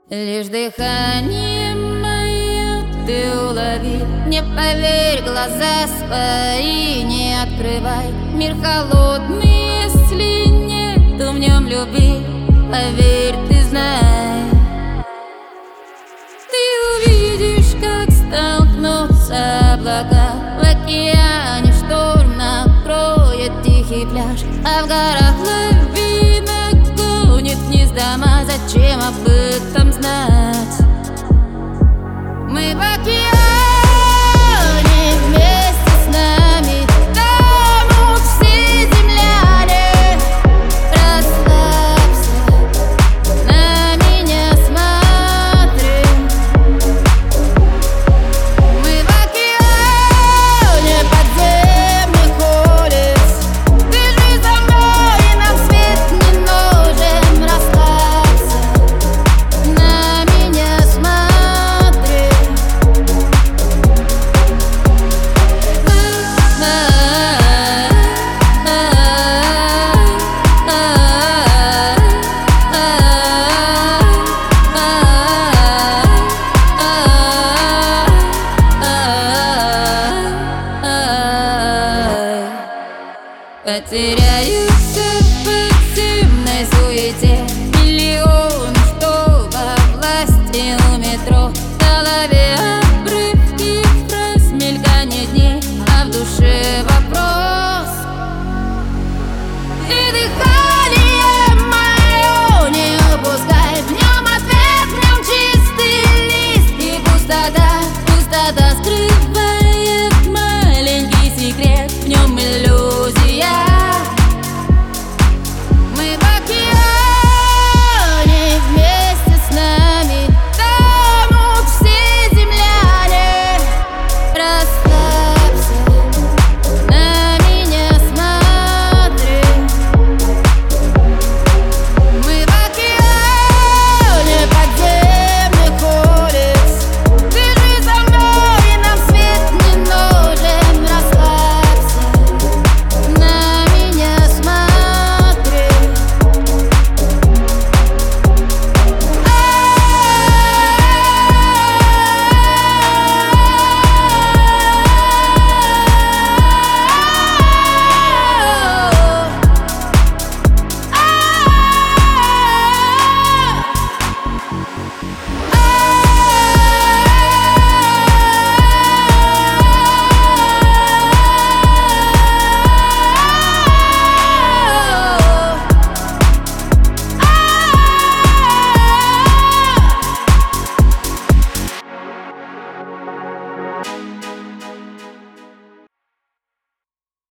Лишь дыхание мое ты улови. Не поверь, глаза свои не открывай. Мир холодный, если нету в нем любви. Поверь, ты знай, ты увидишь, как столкнутся облака. В океане шторм накроет тихий пляж, а в горах лавина гонит вниз дома. Зачем обычно